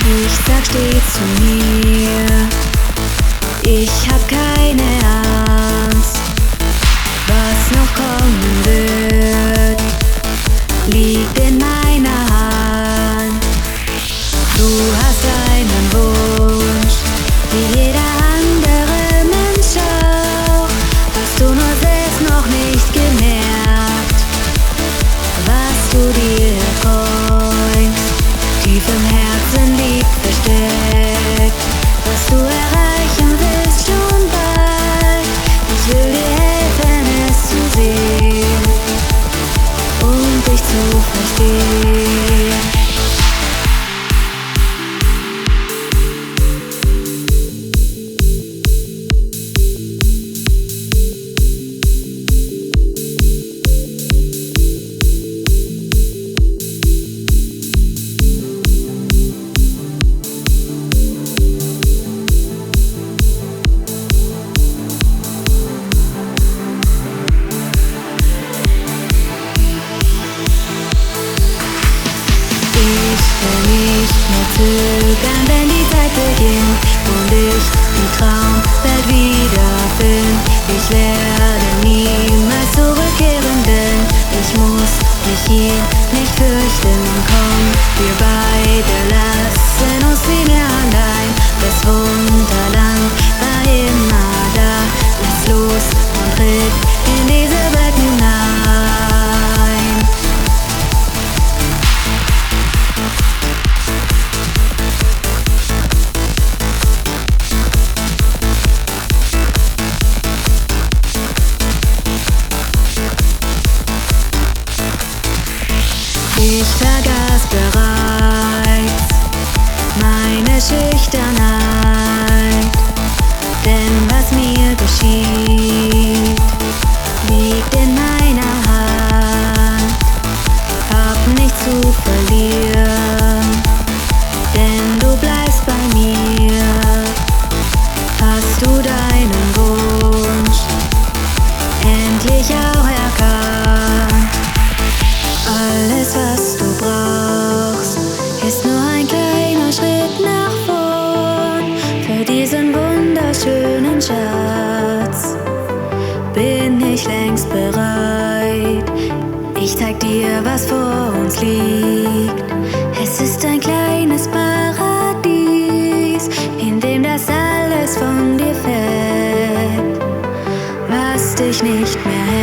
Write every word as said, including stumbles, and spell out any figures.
Ich sag stets zu mir, ich hab keine Angst. Was noch kommen wird, liegt in meiner Hand. Du hast einen Wunsch, wie jeder andere Mensch auch. Hast du nur selbst noch nicht gemerkt, was du dir träumst, tief im Herzen liegt versteckt, was du erreichen willst schon bald. Ich will dir helfen, es zu sehen und dich zu verstehen. Zögern, wenn die Zeit beginnt und ich die Traumwelt wiederfind. Ich werde niemals zurückkehren, denn ich muss mich hier nicht fürchten. Komm, wir beide lassen uns nie mehr allein. Das Wunderland war immer da. Lass los und tritt in diese Welt hinein. Ich vergaß bereits meine Schüchternheit, denn was mir geschieht, liegt in meiner Hand. Hab nichts zu verlieren, denn du bleibst bei mir. Hast du deinen Wunsch endlich auch erkannt? Alles, was du brauchst, ist nur ein kleiner Schritt nach vorn. Für diesen wunderschönen Schatz bin ich längst bereit. Ich zeig dir, was vor uns liegt. Es ist ein kleines Paradies, in dem das alles von dir fällt, was dich nicht mehr hält.